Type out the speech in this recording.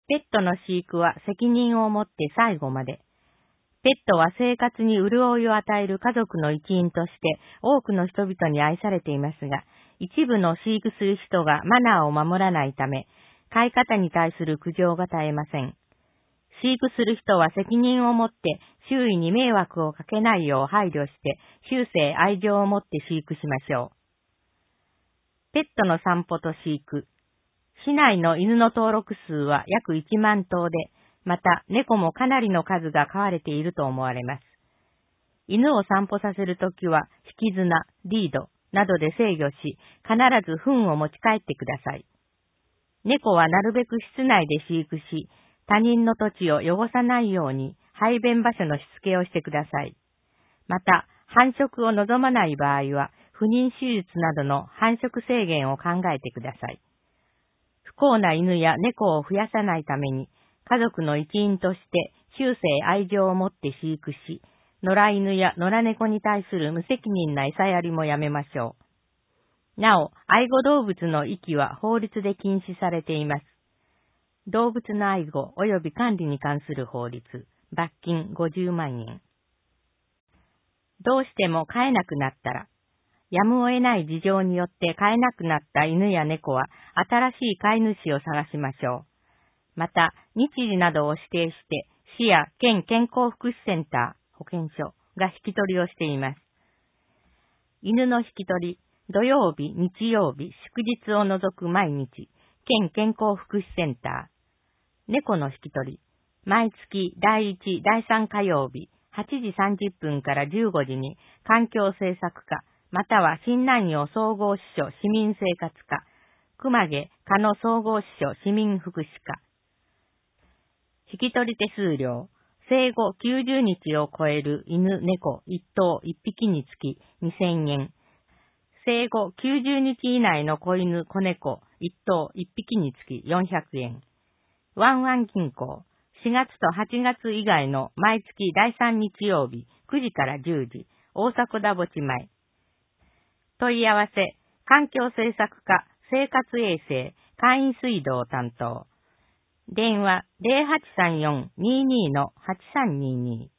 ペットの飼育は責任を持って最後まで。ペットは生活に潤いを与える家族の一員として多くの人々に愛されていますが、一部の飼育する人がマナーを守らないため、飼い方に対する苦情が絶えません。飼育する人は責任を持って周囲に迷惑をかけないよう配慮して終生愛情を持って飼育しましょう。ペットの散歩と飼育。市内の犬の登録数は約1万頭で、また猫もかなりの数が飼われていると思われます。犬を散歩させるときは引き綱、リードなどで制御し、必ず糞を持ち帰ってください。猫はなるべく室内で飼育し、他人の土地を汚さないように排便場所のしつけをしてください。また、繁殖を望まない場合は、不妊手術などの繁殖制限を考えてください。不幸な犬や猫を増やさないために、家族の一員として終生愛情を持って飼育し、野良犬や野良猫に対する無責任な餌やりもやめましょう。なお、愛護動物の遺棄は法律で禁止されています。動物の愛護及び管理に関する法律、罰金50万円。どうしても飼えなくなったら、やむを得ない事情によって飼えなくなった犬や猫は新しい飼い主を探しましょう。また、日時などを指定して、市や県健康福祉センター、保健所が引き取りをしています。犬の引き取り、土曜日、日曜日、祝日を除く毎日、県健康福祉センター。猫の引き取り、毎月第1、第3火曜日、8時30分から15時に、環境政策課、または新南陽総合支所市民生活課、熊毛加野総合支所市民福祉課。引き取り手数料、生後90日を超える犬猫1頭1匹につき2000円。生後90日以内の子犬子猫1頭1匹につき400円。ワンワン銀行、4月と8月以外の毎月第3日曜日9時から10時、大迫田墓地前。問い合わせ、環境政策課、生活衛生、簡易水道担当。電話 0834-22-8322